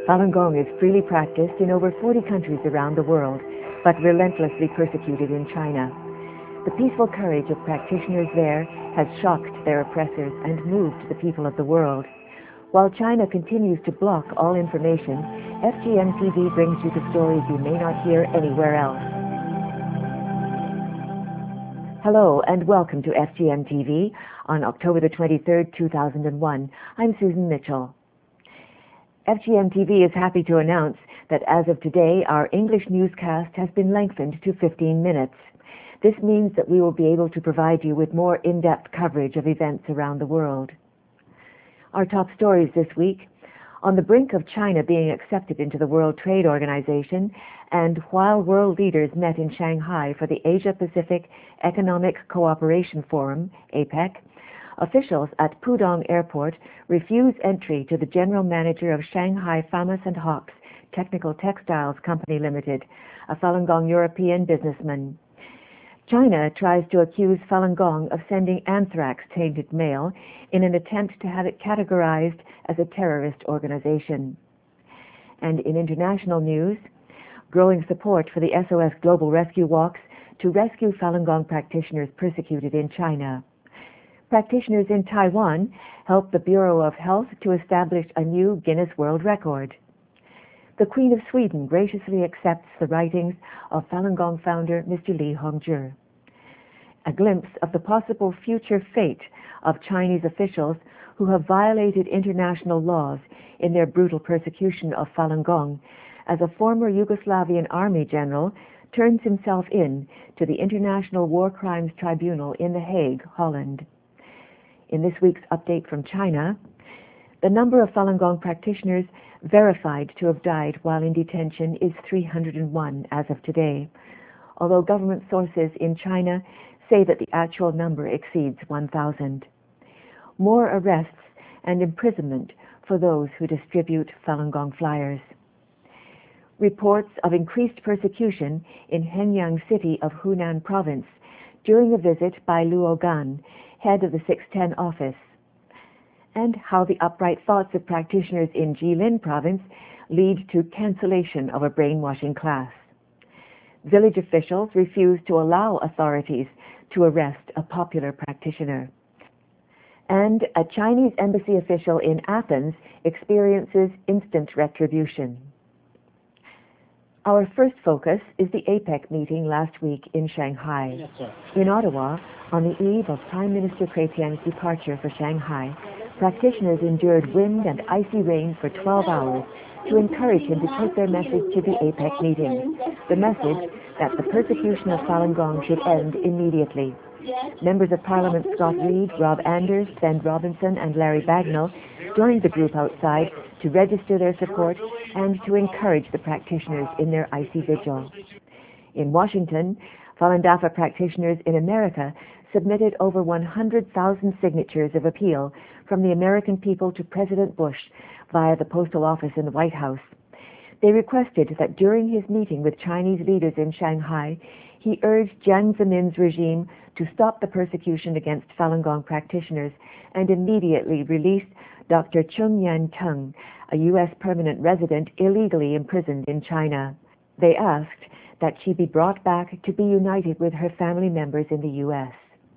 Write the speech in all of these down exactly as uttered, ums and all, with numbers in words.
Falun Gong is freely practiced in over forty countries around the world, but relentlessly persecuted in China. The peaceful courage of practitioners there has shocked their oppressors and moved the people of the world. While China continues to block all information, F G M T V brings you the stories you may not hear anywhere else. Hello and welcome to F G M T V on October the twenty-third, two thousand one. I'm Susan Mitchell. F G M T V is happy to announce that as of today, our English newscast has been lengthened to fifteen minutes. This means that we will be able to provide you with more in-depth coverage of events around the world. Our top stories this week: on the brink of China being accepted into the World Trade Organization, and while world leaders met in Shanghai for the Asia-Pacific Economic Cooperation Forum, APEC, officials at Pudong Airport refuse entry to the general manager of Shanghai Famous and Hawks Technical Textiles Company Limited, a Falun Gong European businessman. China tries to accuse Falun Gong of sending anthrax-tainted mail in an attempt to have it categorized as a terrorist organization. And in international news, growing support for the S O S Global Rescue Walks to rescue Falun Gong practitioners persecuted in China. Practitioners in Taiwan helped the Bureau of Health to establish a new Guinness World Record. The Queen of Sweden graciously accepts the writings of Falun Gong founder Mister Li Hongzhi. A glimpse of the possible future fate of Chinese officials who have violated international laws in their brutal persecution of Falun Gong, as a former Yugoslavian army general turns himself in to the International War Crimes Tribunal in The Hague, Holland. In this week's update from China, the number of Falun Gong practitioners verified to have died while in detention is three hundred one as of today, although government sources in China say that the actual number exceeds one thousand. More arrests and imprisonment for those who distribute Falun Gong flyers. Reports of increased persecution in Henyang city of Hunan province during a visit by Luo Gan, head of the six ten office, and how the upright thoughts of practitioners in Jilin province lead to cancellation of a brainwashing class. Village officials refuse to allow authorities to arrest a popular practitioner. And a Chinese embassy official in Athens experiences instant retribution. Our first focus is the APEC meeting last week in Shanghai. Yes, in Ottawa, on the eve of Prime Minister Chrétien's departure for Shanghai, practitioners endured wind and icy rain for twelve hours to encourage him to take their message to the APEC meeting, the message that the persecution of Falun Gong should end immediately. Members of Parliament Scott Reid, Rob Anders, Ben Robinson and Larry Bagnall joined the group outside to register their support and to encourage the practitioners in their icy vigil. In Washington, Falun Dafa practitioners in America submitted over one hundred thousand signatures of appeal from the American people to President Bush via the postal office in the White House. They requested that during his meeting with Chinese leaders in Shanghai, he urged Jiang Zemin's regime to stop the persecution against Falun Gong practitioners and immediately release Doctor Chung Yan-tung, a U S permanent resident illegally imprisoned in China. They asked that she be brought back to be united with her family members in the U S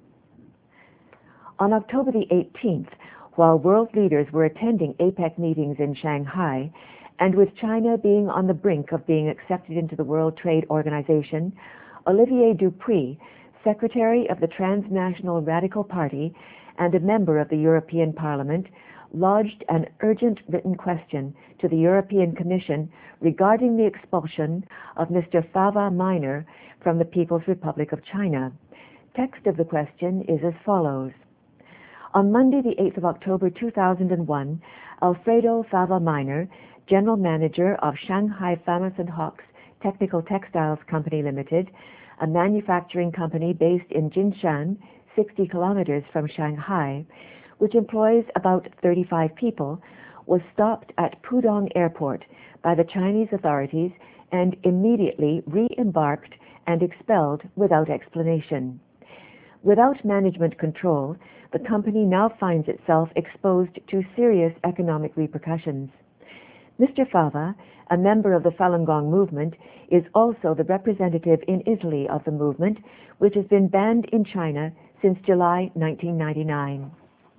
On October the eighteenth, while world leaders were attending APEC meetings in Shanghai, and with China being on the brink of being accepted into the World Trade Organization, Olivier Dupuy, Secretary of the Transnational Radical Party and a member of the European Parliament, lodged an urgent written question to the European Commission regarding the expulsion of Mister Fava Minor from the People's Republic of China. Text of the question is as follows. On Monday, the eighth of October two thousand one, Alfredo Fava Minor, General Manager of Shanghai Famous and Hawks Technical Textiles Company Limited, a manufacturing company based in Jinshan, sixty kilometers from Shanghai, which employs about thirty-five people, was stopped at Pudong Airport by the Chinese authorities and immediately re-embarked and expelled without explanation. Without management control, the company now finds itself exposed to serious economic repercussions. Mister Fava, a member of the Falun Gong movement, is also the representative in Italy of the movement, which has been banned in China since July nineteen ninety-nine.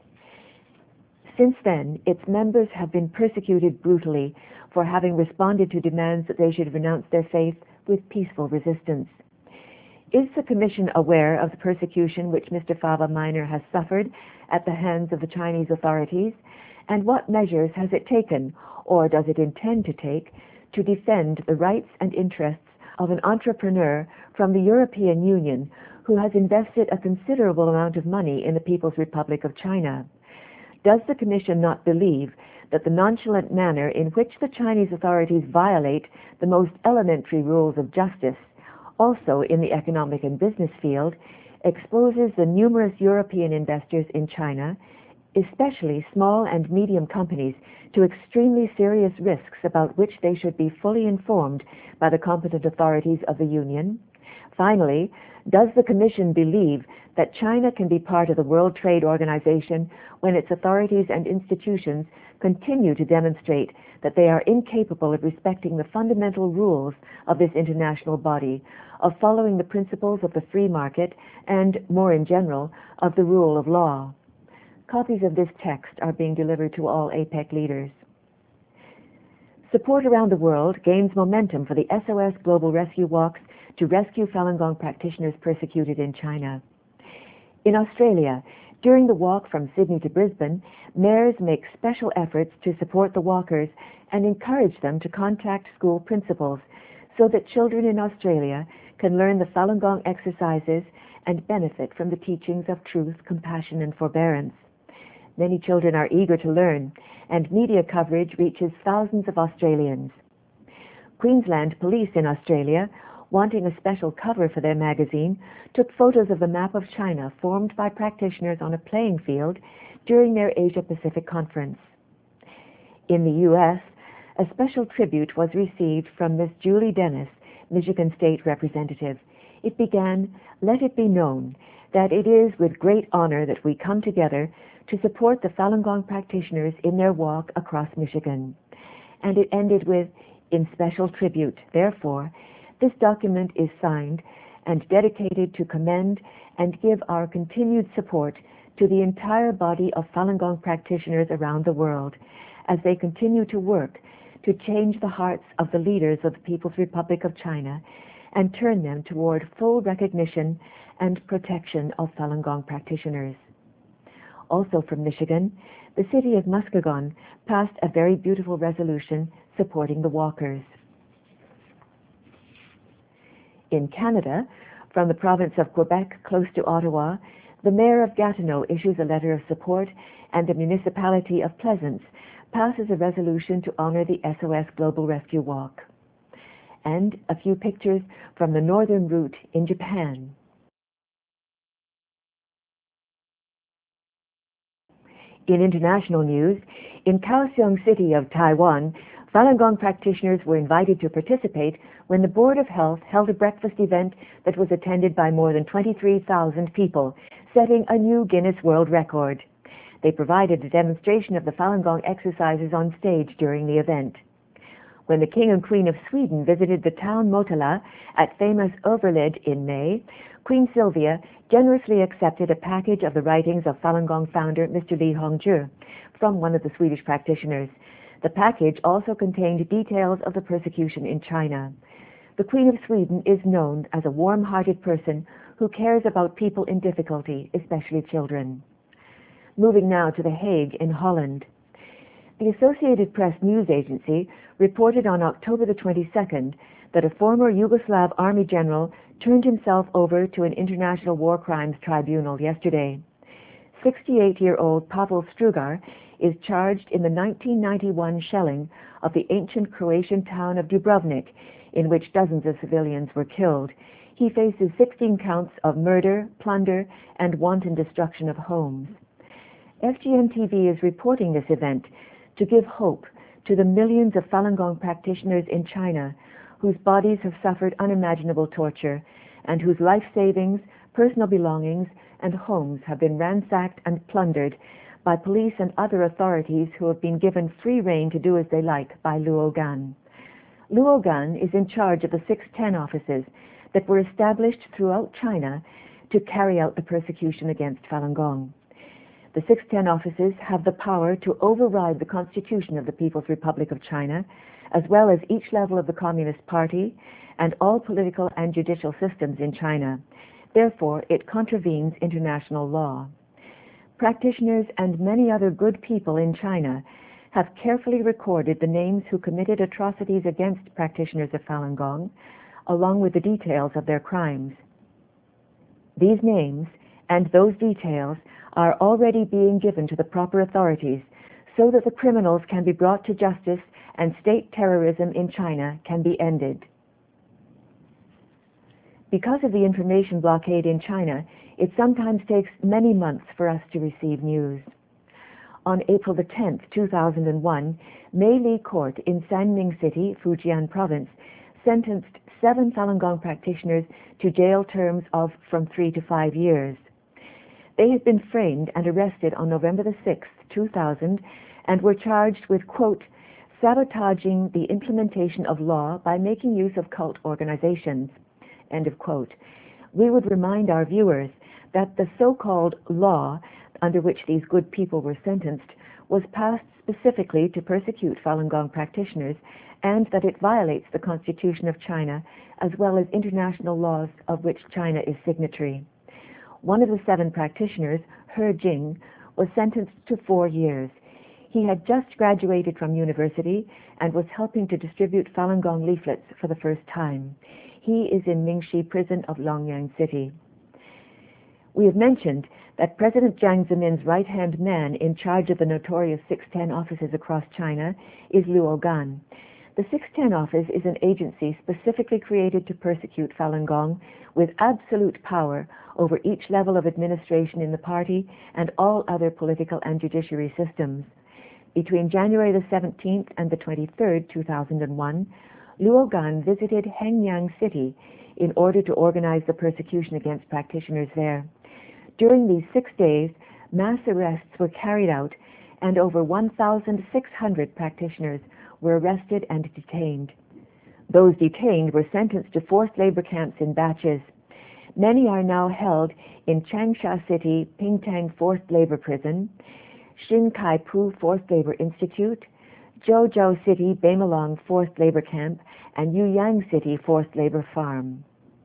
Since then, its members have been persecuted brutally for having responded to demands that they should renounce their faith with peaceful resistance. Is the Commission aware of the persecution which Mister Fava Minor has suffered at the hands of the Chinese authorities, and what measures has it taken, or does it intend to take, to defend the rights and interests of an entrepreneur from the European Union who has invested a considerable amount of money in the People's Republic of China? Does the Commission not believe that the nonchalant manner in which the Chinese authorities violate the most elementary rules of justice, also in the economic and business field, exposes the numerous European investors in China, especially small and medium companies, to extremely serious risks about which they should be fully informed by the competent authorities of the Union? Finally, does the Commission believe that China can be part of the World Trade Organization when its authorities and institutions continue to demonstrate that they are incapable of respecting the fundamental rules of this international body, of following the principles of the free market, and, more in general, of the rule of law? Copies of this text are being delivered to all APEC leaders. Support around the world gains momentum for the S O S Global Rescue Walks to rescue Falun Gong practitioners persecuted in China. In Australia, during the walk from Sydney to Brisbane, mayors make special efforts to support the walkers and encourage them to contact school principals so that children in Australia can learn the Falun Gong exercises and benefit from the teachings of truth, compassion, and forbearance. Many children are eager to learn, and media coverage reaches thousands of Australians. Queensland Police in Australia, wanting a special cover for their magazine, took photos of the map of China formed by practitioners on a playing field during their Asia-Pacific conference. In the U S, a special tribute was received from Miss Julie Dennis, Michigan State Representative. It began, "Let it be known that it is with great honor that we come together to support the Falun Gong practitioners in their walk across Michigan." And it ended with, "In special tribute, therefore, this document is signed and dedicated to commend and give our continued support to the entire body of Falun Gong practitioners around the world as they continue to work to change the hearts of the leaders of the People's Republic of China and turn them toward full recognition and protection of Falun Gong practitioners." Also from Michigan, the city of Muskegon passed a very beautiful resolution supporting the walkers. In Canada, from the province of Quebec, close to Ottawa, the mayor of Gatineau issues a letter of support, and the municipality of Pleasance passes a resolution to honor the S O S Global Rescue Walk. And a few pictures from the northern route in Japan. In international news, in Kaohsiung City of Taiwan, Falun Gong practitioners were invited to participate when the Board of Health held a breakfast event that was attended by more than twenty-three thousand people, setting a new Guinness World Record. They provided a demonstration of the Falun Gong exercises on stage during the event. When the King and Queen of Sweden visited the town Motala at famous Överlid in May, Queen Sylvia generously accepted a package of the writings of Falun Gong founder Mister Li Hongzhi from one of the Swedish practitioners. The package also contained details of the persecution in China. The Queen of Sweden is known as a warm-hearted person who cares about people in difficulty, especially children. Moving now to The Hague in Holland. The Associated Press news agency reported on October the twenty-second that a former Yugoslav army general turned himself over to an international war crimes tribunal yesterday. sixty-eight-year-old Pavel Strugar is charged in the nineteen ninety-one shelling of the ancient Croatian town of Dubrovnik, in which dozens of civilians were killed. He faces sixteen counts of murder, plunder, and wanton destruction of homes. F G M T V is reporting this event to give hope to the millions of Falun Gong practitioners in China whose bodies have suffered unimaginable torture and whose life savings, personal belongings, and homes have been ransacked and plundered by police and other authorities who have been given free rein to do as they like by Luo Gan. Luo Gan is in charge of the six ten offices that were established throughout China to carry out the persecution against Falun Gong. The six ten offices have the power to override the Constitution of the People's Republic of China, as well as each level of the Communist Party and all political and judicial systems in China. Therefore, it contravenes international law. Practitioners and many other good people in China have carefully recorded the names who committed atrocities against practitioners of Falun Gong, along with the details of their crimes. These names and those details are already being given to the proper authorities so that the criminals can be brought to justice and state terrorism in China can be ended. Because of the information blockade in China, it sometimes takes many months for us to receive news. On April the tenth, two thousand one, Mei Li Court in Sanming City, Fujian Province, sentenced seven Falun Gong practitioners to jail terms of from three to five years. They had been framed and arrested on November the sixth, two thousand, and were charged with, quote, sabotaging the implementation of law by making use of cult organizations, end of quote. We would remind our viewers that the so-called law under which these good people were sentenced was passed specifically to persecute Falun Gong practitioners, and that it violates the Constitution of China as well as international laws of which China is signatory. One of the seven practitioners, He Jing, was sentenced to four years. He had just graduated from university and was helping to distribute Falun Gong leaflets for the first time. He is in Mingxi Prison of Longyang City. We have mentioned that President Jiang Zemin's right-hand man in charge of the notorious six ten offices across China is Luo Gan. The six ten office is an agency specifically created to persecute Falun Gong with absolute power over each level of administration in the party and all other political and judiciary systems. Between January the seventeenth and the twenty-third, two thousand one, Luo Gan visited Hengyang City in order to organize the persecution against practitioners there. During these six days, mass arrests were carried out, and over one thousand six hundred practitioners were arrested and detained. Those detained were sentenced to forced labor camps in batches. Many are now held in Changsha City Pingtang Forced Labor Prison, Xinkai-pu Forced Labor Institute, Zhou City Beimelong Forced Labor Camp, and Yuyang City Forced Labor Farm.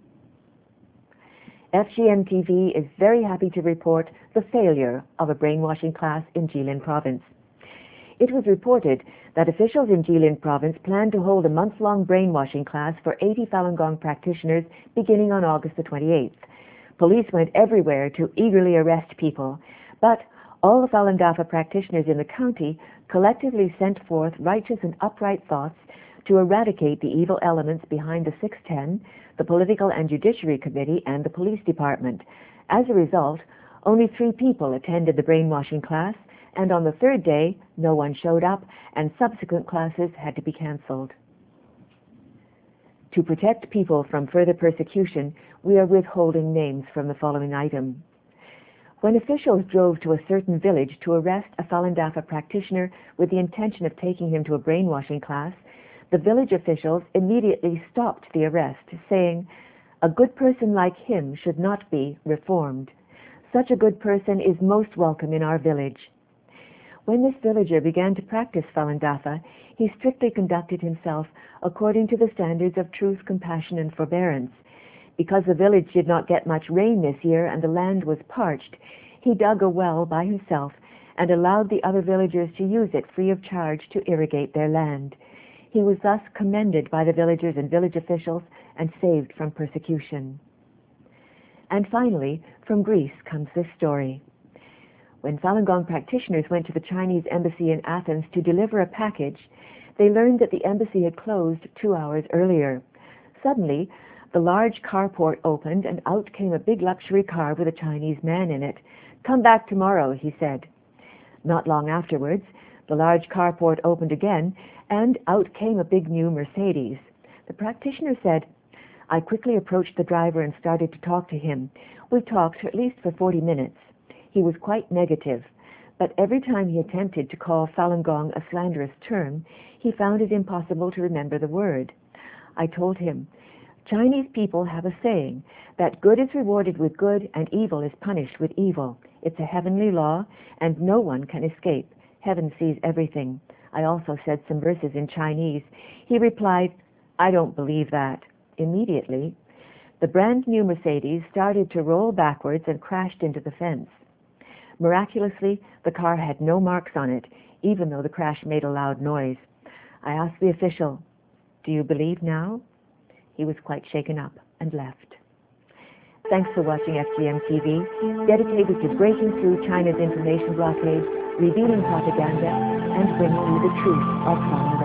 F G M T V is very happy to report the failure of a brainwashing class in Jilin Province. It was reported that officials in Jilin Province plan to hold a month-long brainwashing class for eighty Falun Gong practitioners beginning on August the twenty-eighth. Police went everywhere to eagerly arrest people, but all the Falun Dafa practitioners in the county collectively sent forth righteous and upright thoughts to eradicate the evil elements behind the six ten, the Political and Judiciary Committee, and the Police Department. As a result, only three people attended the brainwashing class, and on the third day, no one showed up, and subsequent classes had to be cancelled. To protect people from further persecution, we are withholding names from the following item. When officials drove to a certain village to arrest a Falun Dafa practitioner with the intention of taking him to a brainwashing class, the village officials immediately stopped the arrest, saying, "A good person like him should not be reformed. Such a good person is most welcome in our village." When this villager began to practice Falun Dafa, he strictly conducted himself according to the standards of truth, compassion, and forbearance. Because the village did not get much rain this year and the land was parched, he dug a well by himself and allowed the other villagers to use it free of charge to irrigate their land. He was thus commended by the villagers and village officials and saved from persecution. And finally, from Greece comes this story. When Falun Gong practitioners went to the Chinese embassy in Athens to deliver a package, they learned that the embassy had closed two hours earlier. Suddenly, the large carport opened and out came a big luxury car with a Chinese man in it. "Come back tomorrow," he said. Not long afterwards, the large carport opened again, and out came a big new Mercedes. The practitioner said, "I quickly approached the driver and started to talk to him. We talked at least for forty minutes. He was quite negative. But every time he attempted to call Falun Gong a slanderous term, he found it impossible to remember the word. I told him, Chinese people have a saying that good is rewarded with good and evil is punished with evil. It's a heavenly law, and no one can escape. Heaven sees everything. I also said some verses in Chinese. He replied, I don't believe that. Immediately, the brand new Mercedes started to roll backwards and crashed into the fence. Miraculously, the car had no marks on it, even though the crash made a loud noise. I asked the official, do you believe now? He was quite shaken up and left. Thanks for watching F G M T V, dedicated to breaking through China's information blockade, revealing propaganda, and bringing you the truth of Falun Gong.